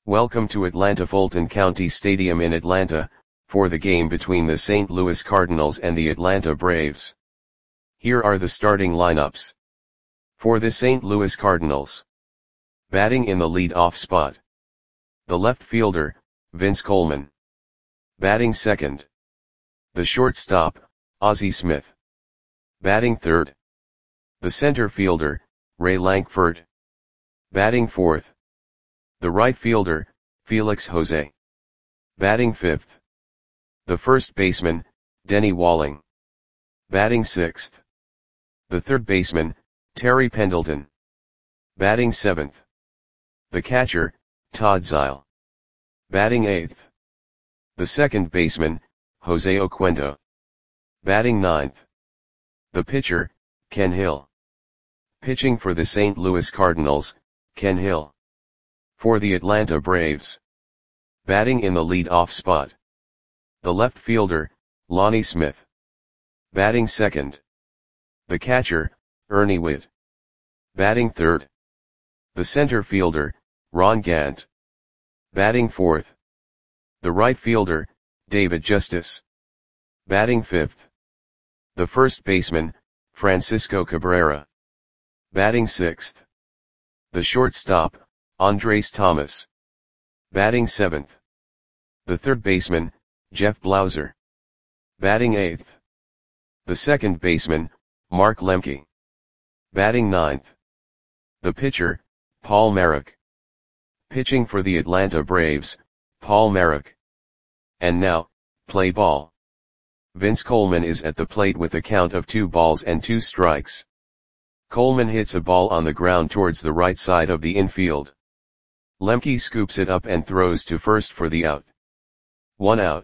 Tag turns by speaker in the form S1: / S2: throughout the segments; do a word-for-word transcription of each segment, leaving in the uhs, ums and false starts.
S1: Welcome to Atlanta Fulton County Stadium in Atlanta, for the game between the Saint Louis Cardinals and the Atlanta Braves. Here are the starting lineups. For the Saint Louis Cardinals. Batting in the lead-off spot. The left fielder, Vince Coleman. Batting second. The shortstop, Ozzie Smith. Batting third. The center fielder, Ray Lankford. Batting fourth. The right fielder, Felix Jose. Batting fifth. The first baseman, Denny Walling. Batting sixth. The third baseman, Terry Pendleton. Batting seventh. The catcher, Todd Zeile. Batting eighth. The second baseman, Jose Oquendo. Batting ninth. The pitcher, Ken Hill. Pitching for the Saint Louis Cardinals, Ken Hill. For the Atlanta Braves. Batting in the lead-off spot. The left fielder, Lonnie Smith. Batting second. The catcher, Ernie Whitt. Batting third. The center fielder, Ron Gant. Batting fourth. The right fielder, David Justice. Batting fifth. The first baseman, Francisco Cabrera. Batting sixth. The shortstop, Andres Thomas. Batting seventh. The third baseman, Jeff Blauser. Batting eighth. The second baseman, Mark Lemke. Batting ninth. The pitcher, Paul Marek. Pitching for the Atlanta Braves, Paul Marek. And now, play ball. Vince Coleman is at the plate with a count of two balls and two strikes. Coleman hits a ball on the ground towards the right side of the infield. Lemke scoops it up and throws to first for the out. One out.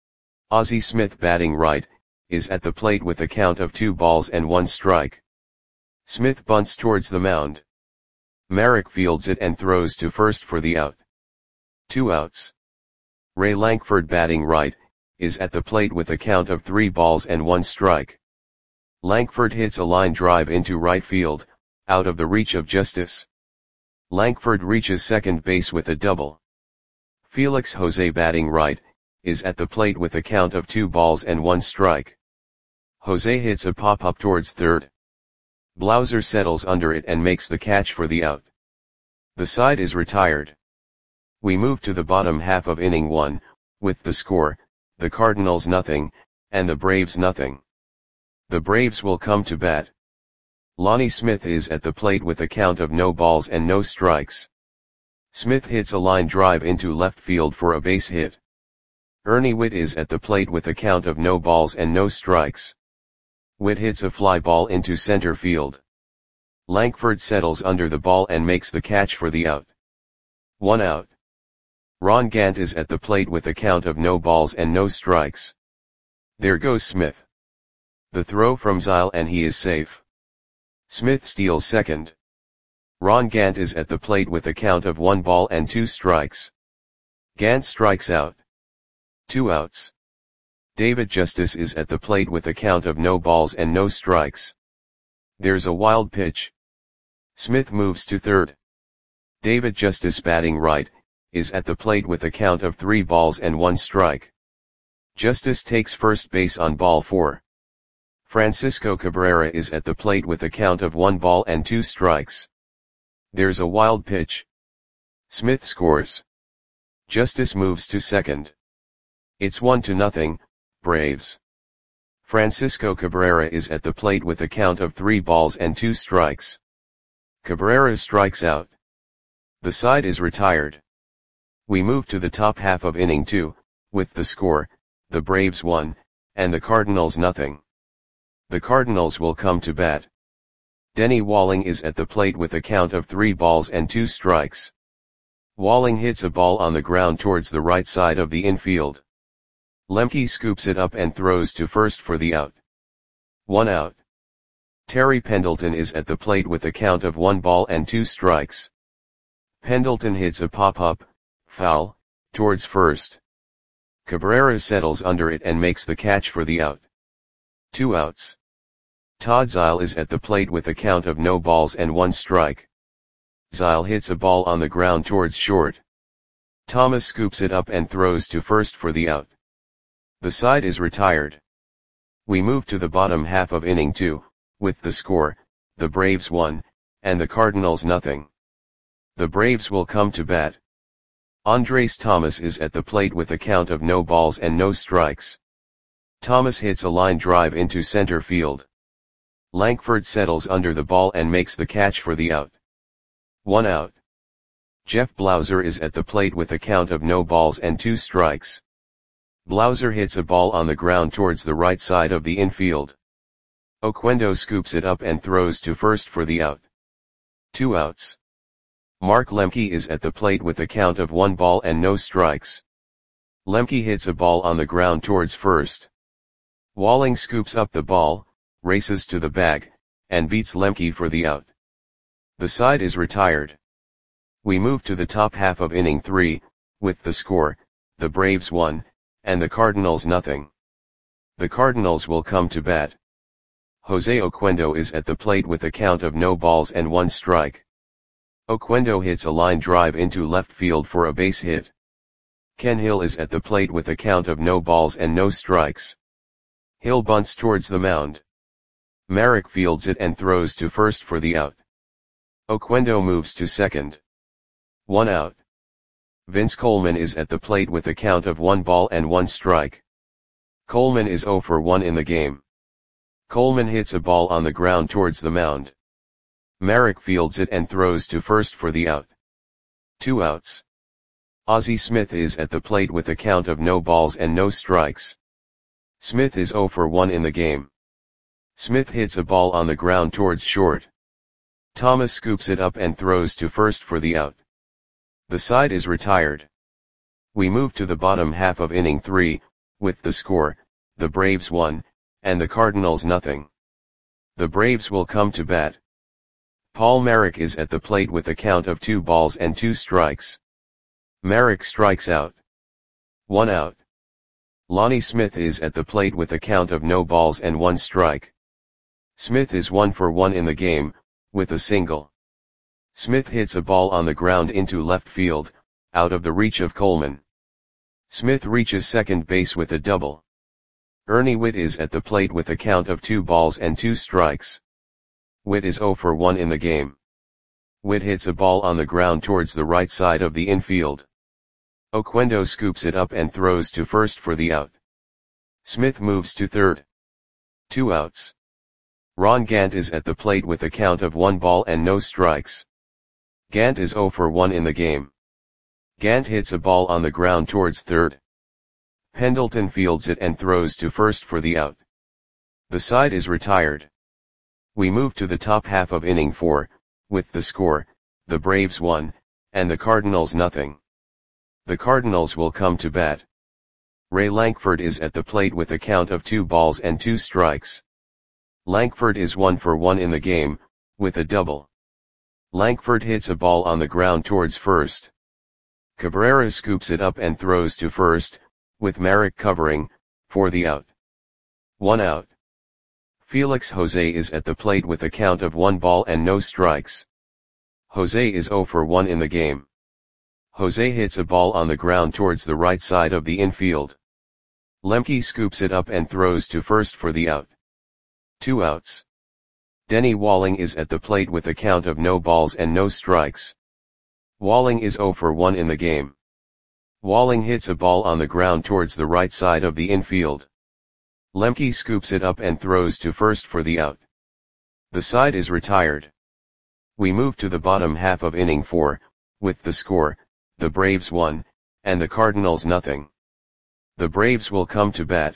S1: Ozzie Smith, batting right, is at the plate with a count of two balls and one strike. Smith bunts towards the mound. Marek fields it and throws to first for the out. Two outs. Ray Lankford, batting right, is at the plate with a count of three balls and one strike. Lankford hits a line drive into right field, out of the reach of Justice. Lankford reaches second base with a double. Felix Jose, batting right, is at the plate with a count of two balls and one strike. Jose hits a pop-up towards third. Blauser settles under it and makes the catch for the out. The side is retired. We move to the bottom half of inning one, with the score, the Cardinals nothing, and the Braves nothing. The Braves will come to bat. Lonnie Smith is at the plate with a count of no balls and no strikes. Smith hits a line drive into left field for a base hit. Ernie Whitt is at the plate with a count of no balls and no strikes. Whitt hits a fly ball into center field. Lankford settles under the ball and makes the catch for the out. One out. Ron Gant is at the plate with a count of no balls and no strikes. There goes Smith. The throw from Zeile and he is safe. Smith steals second. Ron Gant is at the plate with a count of one ball and two strikes. Gant strikes out. Two outs. David Justice is at the plate with a count of no balls and no strikes. There's a wild pitch. Smith moves to third. David Justice, batting right, is at the plate with a count of three balls and one strike. Justice takes first base on ball four. Francisco Cabrera is at the plate with a count of one ball and two strikes. There's a wild pitch. Smith scores. Justice moves to second. It's one to nothing, Braves. Francisco Cabrera is at the plate with a count of three balls and two strikes. Cabrera strikes out. The side is retired. We move to the top half of inning two, with the score, the Braves one, and the Cardinals nothing. The Cardinals will come to bat. Denny Walling is at the plate with a count of three balls and two strikes. Walling hits a ball on the ground towards the right side of the infield. Lemke scoops it up and throws to first for the out. One out. Terry Pendleton is at the plate with a count of one ball and two strikes. Pendleton hits a pop-up, foul, towards first. Cabrera settles under it and makes the catch for the out. Two outs. Todd Zeile is at the plate with a count of no balls and one strike. Zeile hits a ball on the ground towards short. Thomas scoops it up and throws to first for the out. The side is retired. We move to the bottom half of inning two, with the score, the Braves one, and the Cardinals nothing. The Braves will come to bat. Andres Thomas is at the plate with a count of no balls and no strikes. Thomas hits a line drive into center field. Lankford settles under the ball and makes the catch for the out. One out. Jeff Blauser is at the plate with a count of no balls and two strikes. Blauser hits a ball on the ground towards the right side of the infield. Oquendo scoops it up and throws to first for the out. Two outs. Mark Lemke is at the plate with a count of one ball and no strikes. Lemke hits a ball on the ground towards first. Walling scoops up the ball, races to the bag, and beats Lemke for the out. The side is retired. We move to the top half of inning three, with the score, the Braves one, and the Cardinals nothing. The Cardinals will come to bat. Jose Oquendo is at the plate with a count of no balls and one strike. Oquendo hits a line drive into left field for a base hit. Ken Hill is at the plate with a count of no balls and no strikes. Hill bunts towards the mound. Marek fields it and throws to first for the out. Oquendo moves to second. One out. Vince Coleman is at the plate with a count of one ball and one strike. Coleman is oh for one in the game. Coleman hits a ball on the ground towards the mound. Marek fields it and throws to first for the out. Two outs. Ozzie Smith is at the plate with a count of no balls and no strikes. Smith is oh for one in the game. Smith hits a ball on the ground towards short. Thomas scoops it up and throws to first for the out. The side is retired. We move to the bottom half of inning three, with the score, the Braves one, and the Cardinals nothing. The Braves will come to bat. Paul Marek is at the plate with a count of two balls and two strikes. Marek strikes out. One out. Lonnie Smith is at the plate with a count of no balls and one strike. Smith is one for one in the game, with a single. Smith hits a ball on the ground into left field, out of the reach of Coleman. Smith reaches second base with a double. Ernie Whitt is at the plate with a count of two balls and two strikes. Whitt is oh for one in the game. Whitt hits a ball on the ground towards the right side of the infield. Oquendo scoops it up and throws to first for the out. Smith moves to third. Two outs. Ron Gant is at the plate with a count of one ball and no strikes. Gant is oh for one in the game. Gant hits a ball on the ground towards third. Pendleton fields it and throws to first for the out. The side is retired. We move to the top half of inning four, with the score, the Braves one, and the Cardinals nothing. The Cardinals will come to bat. Ray Lankford is at the plate with a count of two balls and two strikes. Lankford is one for one in the game, with a double. Lankford hits a ball on the ground towards first. Cabrera scoops it up and throws to first, with Marek covering, for the out. One out. Felix Jose is at the plate with a count of one ball and no strikes. Jose is oh for one in the game. Jose hits a ball on the ground towards the right side of the infield. Lemke scoops it up and throws to first for the out. Two outs. Denny Walling is at the plate with a count of no balls and no strikes. Walling is oh for one in the game. Walling hits a ball on the ground towards the right side of the infield. Lemke scoops it up and throws to first for the out. The side is retired. We move to the bottom half of inning four, with the score, the Braves one, and the Cardinals nothing. The Braves will come to bat.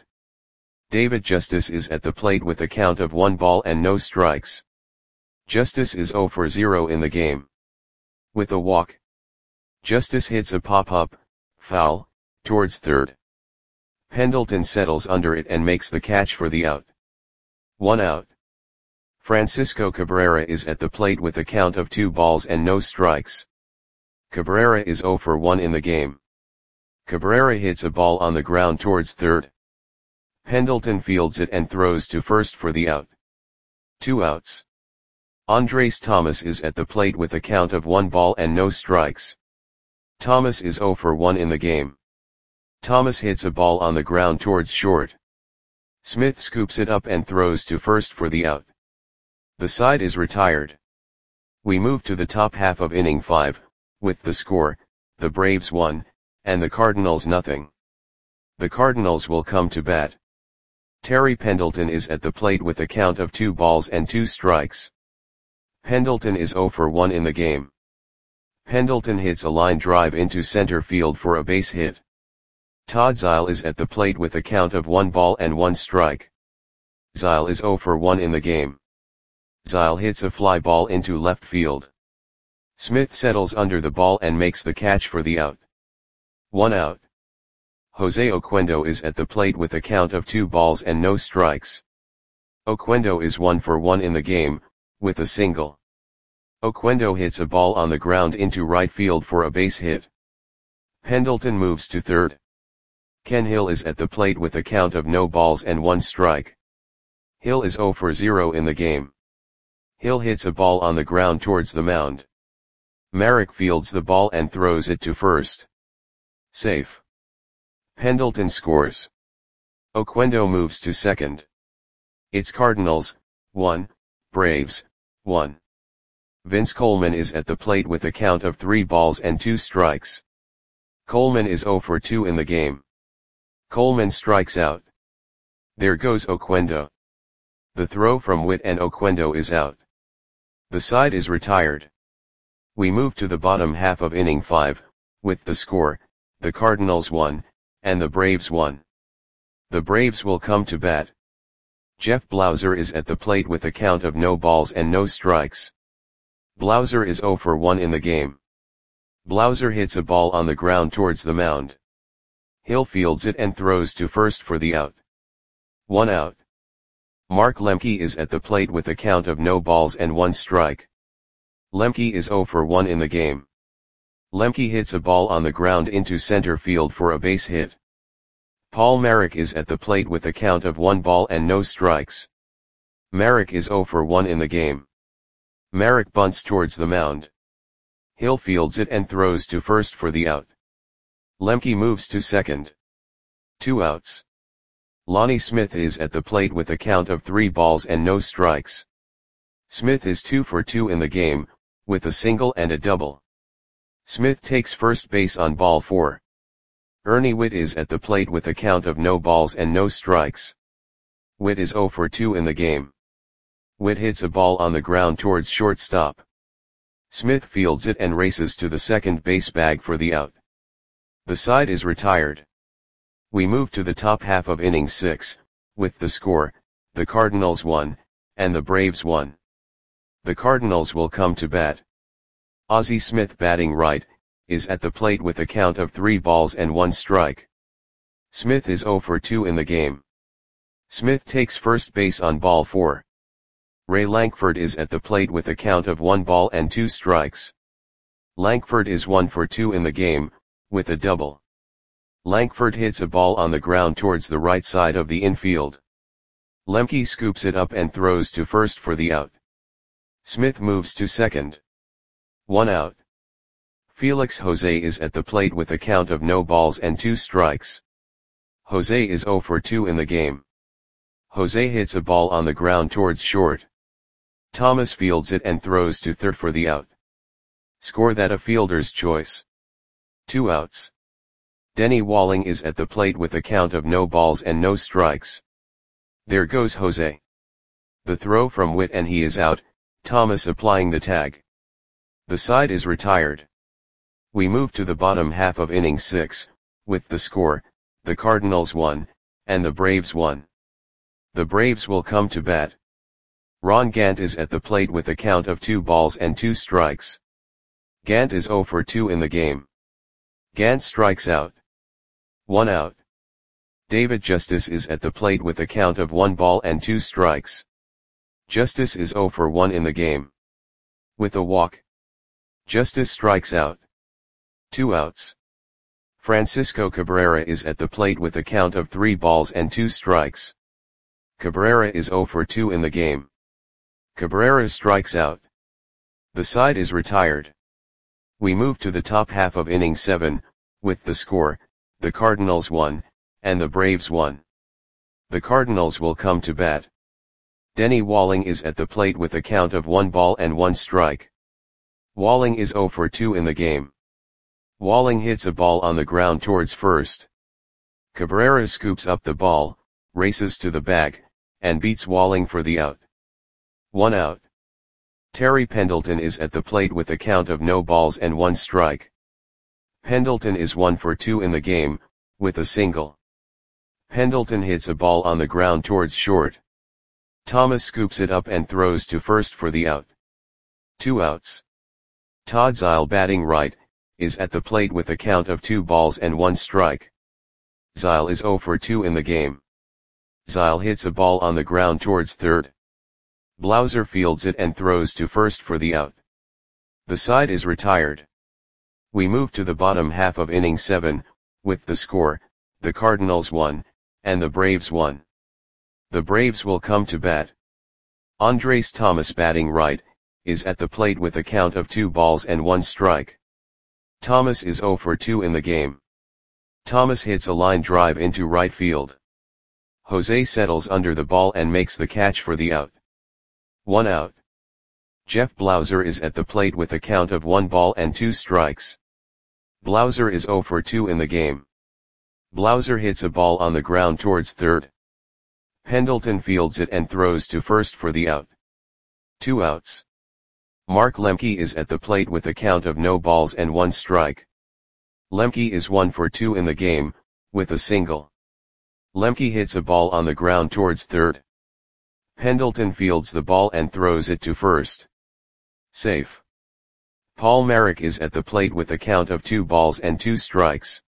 S1: David Justice is at the plate with a count of one ball and no strikes. Justice is oh for zero in the game. With a walk. Justice hits a pop-up, foul, towards third. Pendleton settles under it and makes the catch for the out. One out. Francisco Cabrera is at the plate with a count of two balls and no strikes. Cabrera is oh for one in the game. Cabrera hits a ball on the ground towards third. Pendleton fields it and throws to first for the out. Two outs. Andres Thomas is at the plate with a count of one ball and no strikes. Thomas is zero for one in the game. Thomas hits a ball on the ground towards short. Smith scoops it up and throws to first for the out. The side is retired. We move to the top half of inning five, with the score, the Braves one, and the Cardinals nothing. The Cardinals will come to bat. Terry Pendleton is at the plate with a count of two balls and two strikes. Pendleton is zero for one in the game. Pendleton hits a line drive into center field for a base hit. Todd Zeile is at the plate with a count of one ball and one strike. Zeile is zero for one in the game. Zeile hits a fly ball into left field. Smith settles under the ball and makes the catch for the out. One out. Jose Oquendo is at the plate with a count of two balls and no strikes. Oquendo is one for one in the game, with a single. Oquendo hits a ball on the ground into right field for a base hit. Pendleton moves to third. Ken Hill is at the plate with a count of no balls and one strike. Hill is zero for zero in the game. Hill hits a ball on the ground towards the mound. Marek fields the ball and throws it to first. Safe. Pendleton scores. Oquendo moves to second. It's Cardinals, one, Braves, one. Vince Coleman is at the plate with a count of three balls and two strikes. Coleman is zero for two in the game. Coleman strikes out. There goes Oquendo. The throw from Witt and Oquendo is out. The side is retired. We move to the bottom half of inning five, with the score, the Cardinals one, and the Braves one. The Braves will come to bat. Jeff Blauser is at the plate with a count of no balls and no strikes. Blauser is zero for one in the game. Blauser hits a ball on the ground towards the mound. Hill fields it and throws to first for the out. One out. Mark Lemke is at the plate with a count of no balls and one strike. Lemke is zero for one in the game. Lemke hits a ball on the ground into center field for a base hit. Paul Marek is at the plate with a count of one ball and no strikes. Marek is zero for one in the game. Marek bunts towards the mound. Hill fields it and throws to first for the out. Lemke moves to second. Two outs. Lonnie Smith is at the plate with a count of three balls and no strikes. Smith is two for two in the game, with a single and a double. Smith takes first base on ball four. Ernie Witt is at the plate with a count of no balls and no strikes. Witt is zero for two in the game. Witt hits a ball on the ground towards shortstop. Smith fields it and races to the second base bag for the out. The side is retired. We move to the top half of inning six, with the score, the Cardinals one, and the Braves one. The Cardinals will come to bat. Ozzie Smith, batting right, is at the plate with a count of three balls and one strike. Smith is zero for two in the game. Smith takes first base on ball four. Ray Lankford is at the plate with a count of one ball and two strikes. Lankford is one for two in the game, with a double. Lankford hits a ball on the ground towards the right side of the infield. Lemke scoops it up and throws to first for the out. Smith moves to second. One out. Felix Jose is at the plate with a count of no balls and two strikes. Jose is zero for two in the game. Jose hits a ball on the ground towards short. Thomas fields it and throws to third for the out. Score that a fielder's choice. Two outs. Denny Walling is at the plate with a count of no balls and no strikes. There goes Jose. The throw from Witt and he is out, Thomas applying the tag. The side is retired. We move to the bottom half of inning six, with the score, the Cardinals one, and the Braves one. The Braves will come to bat. Ron Gant is at the plate with a count of two balls and two strikes. Gant is zero for two in the game. Gant strikes out. One out. David Justice is at the plate with a count of one ball and two strikes. Justice is zero for one in the game. With a walk. Justice strikes out. Two outs. Francisco Cabrera is at the plate with a count of three balls and two strikes. Cabrera is zero for two in the game. Cabrera strikes out. The side is retired. We move to the top half of inning seven, with the score, the Cardinals one, and the Braves one. The Cardinals will come to bat. Denny Walling is at the plate with a count of one ball and one strike. Walling is oh for two in the game. Walling hits a ball on the ground towards first. Cabrera scoops up the ball, races to the bag, and beats Walling for the out. One out. Terry Pendleton is at the plate with a count of no balls and one strike. Pendleton is one for two in the game, with a single. Pendleton hits a ball on the ground towards short. Thomas scoops it up and throws to first for the out. Two outs. Todd Zeile, batting right, is at the plate with a count of two balls and one strike. Zeile is oh for two in the game. Zeile hits a ball on the ground towards third. Blauser fields it and throws to first for the out. The side is retired. We move to the bottom half of inning seven, with the score, the Cardinals one, and the Braves one. The Braves will come to bat. Andres Thomas, batting right, is at the plate with a count of two balls and one strike. Thomas is oh for two in the game. Thomas hits a line drive into right field. Jose settles under the ball and makes the catch for the out. One out. Jeff Blauser is at the plate with a count of one ball and two strikes. Blauser is oh for two in the game. Blauser hits a ball on the ground towards third. Pendleton fields it and throws to first for the out. Two outs. Mark Lemke is at the plate with a count of no balls and one strike. Lemke is one for two in the game, with a single. Lemke hits a ball on the ground towards third. Pendleton fields the ball and throws it to first. Safe. Paul Marek is at the plate with a count of two balls and two strikes.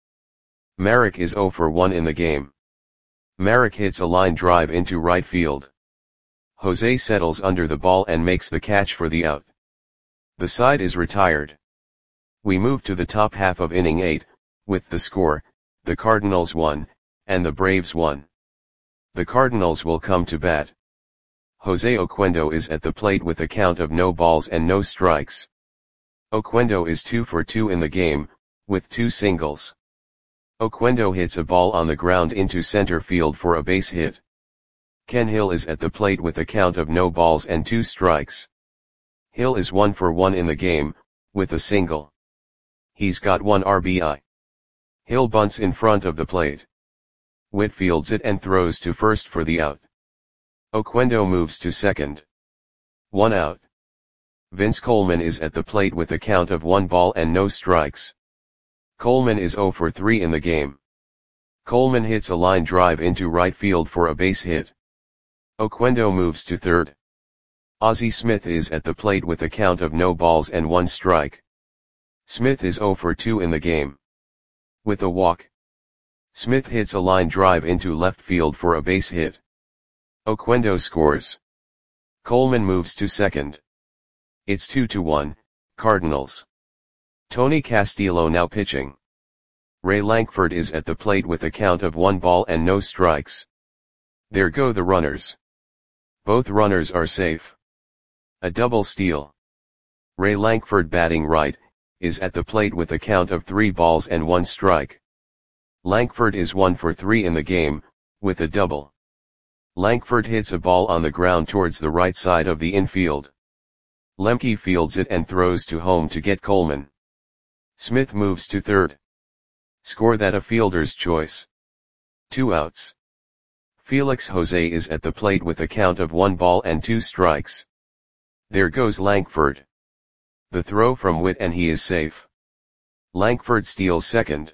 S1: Marek is oh for one in the game. Marek hits a line drive into right field. Jose settles under the ball and makes the catch for the out. The side is retired. We move to the top half of inning eight, with the score, the Cardinals one, and the Braves one. The Cardinals will come to bat. Jose Oquendo is at the plate with a count of no balls and no strikes. Oquendo is two for two in the game, with two singles. Oquendo hits a ball on the ground into center field for a base hit. Ken Hill is at the plate with a count of no balls and two strikes. Hill is one for one in the game, with a single. He's got one R B I. Hill bunts in front of the plate. Witt fields it and throws to first for the out. Oquendo moves to second. One out. Vince Coleman is at the plate with a count of one ball and no strikes. Coleman is oh for three in the game. Coleman hits a line drive into right field for a base hit. Oquendo moves to third. Ozzie Smith is at the plate with a count of no balls and one strike. Smith is oh for two in the game. With a walk. Smith hits a line drive into left field for a base hit. Oquendo scores. Coleman moves to second. It's two to one, Cardinals. Tony Castillo now pitching. Ray Lankford is at the plate with a count of one ball and no strikes. There go the runners. Both runners are safe. A double steal. Ray Lankford, batting right, is at the plate with a count of three balls and one strike. Lankford is one for three in the game, with a double. Lankford hits a ball on the ground towards the right side of the infield. Lemke fields it and throws to home to get Coleman. Smith moves to third. Score that a fielder's choice. Two outs. Felix Jose is at the plate with a count of one ball and two strikes. There goes Lankford. The throw from Witt and he is safe. Lankford steals second.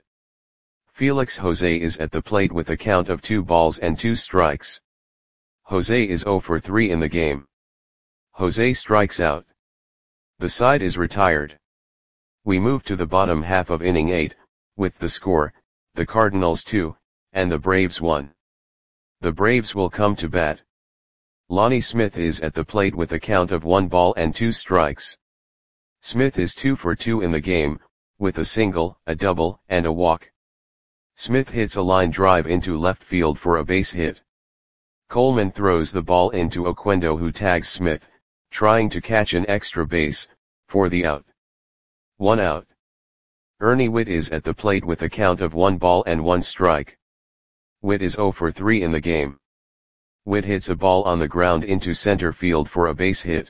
S1: Felix Jose is at the plate with a count of two balls and two strikes. Jose is oh for three in the game. Jose strikes out. The side is retired. We move to the bottom half of inning eight, with the score, the Cardinals two, and the Braves one. The Braves will come to bat. Lonnie Smith is at the plate with a count of one ball and two strikes. Smith is two for two in the game, with a single, a double, and a walk. Smith hits a line drive into left field for a base hit. Coleman throws the ball into Oquendo, who tags Smith, trying to catch an extra base, for the out. One out. Ernie Whitt is at the plate with a count of one ball and one strike. Whitt is oh for three in the game. Whitt hits a ball on the ground into center field for a base hit.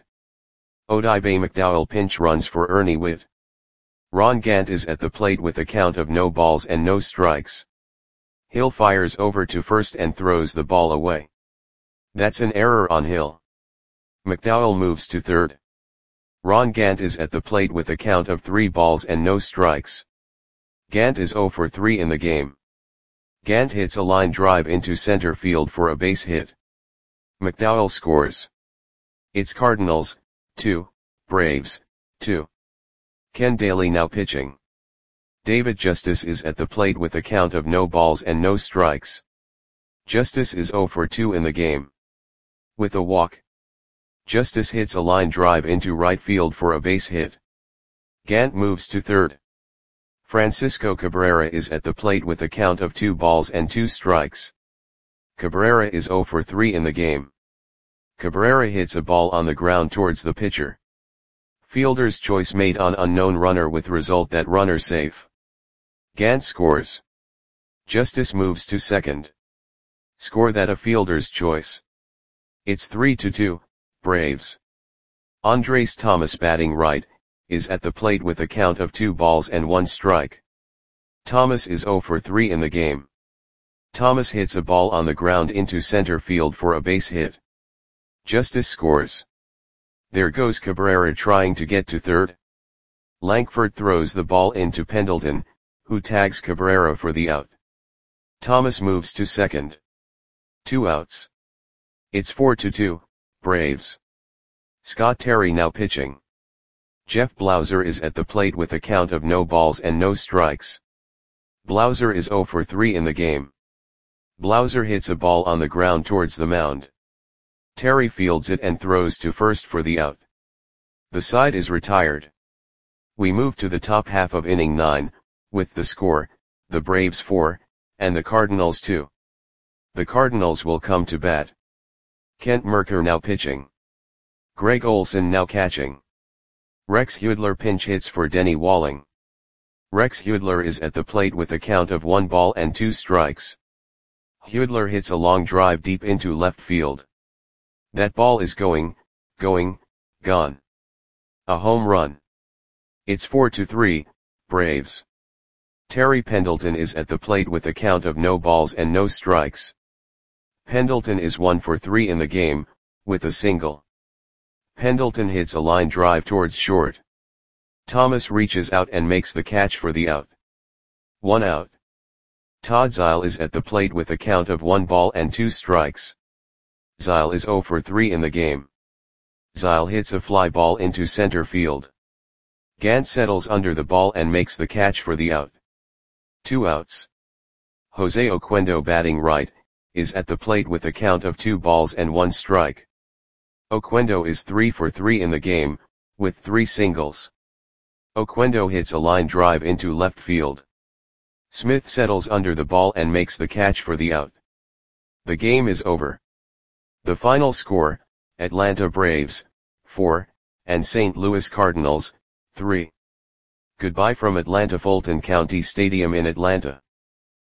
S1: Odibe McDowell pinch runs for Ernie Whitt. Ron Gant is at the plate with a count of no balls and no strikes. Hill fires over to first and throws the ball away. That's an error on Hill. McDowell moves to third. Ron Gant is at the plate with a count of three balls and no strikes. Gant is oh for three in the game. Gant hits a line drive into center field for a base hit. McDowell scores. It's Cardinals, two, Braves, two. Ken Daly now pitching. David Justice is at the plate with a count of no balls and no strikes. Justice is oh for two in the game. With a walk, Justice hits a line drive into right field for a base hit. Gant moves to third. Francisco Cabrera is at the plate with a count of two balls and two strikes. Cabrera is oh for three in the game. Cabrera hits a ball on the ground towards the pitcher. Fielder's choice made on unknown runner with result that runner safe. Gant scores. Justice moves to second. Score that a fielder's choice. It's three to two, Braves. Andres Thomas batting right, is at the plate with a count of two balls and one strike. Thomas is oh for three in the game. Thomas hits a ball on the ground into center field for a base hit. Justice scores. There goes Cabrera trying to get to third. Lankford throws the ball into Pendleton, who tags Cabrera for the out. Thomas moves to second. Two outs. It's four to two, Braves. Scott Terry now pitching. Jeff Blauser is at the plate with a count of no balls and no strikes. Blauser is oh for three in the game. Blauser hits a ball on the ground towards the mound. Terry fields it and throws to first for the out. The side is retired. We move to the top half of inning nine, with the score, the Braves four, and the Cardinals two. The Cardinals will come to bat. Kent Mercker now pitching. Greg Olson now catching. Rex Hudler pinch hits for Denny Walling. Rex Hudler is at the plate with a count of one ball and two strikes. Hudler hits a long drive deep into left field. That ball is going, going, gone. A home run. It's four to three, Braves. Terry Pendleton is at the plate with a count of no balls and no strikes. Pendleton is one for three in the game, with a single. Pendleton hits a line drive towards short. Thomas reaches out and makes the catch for the out. One out. Todd Zeile is at the plate with a count of one ball and two strikes. Zeile is oh for three in the game. Zeile hits a fly ball into center field. Gant settles under the ball and makes the catch for the out. Two outs. Jose Oquendo batting right, is at the plate with a count of two balls and one strike. Oquendo is three for three in the game, with three singles. Oquendo hits a line drive into left field. Smith settles under the ball and makes the catch for the out. The game is over. The final score, Atlanta Braves, four, and Saint Louis Cardinals, three. Goodbye from Atlanta Fulton County Stadium in Atlanta.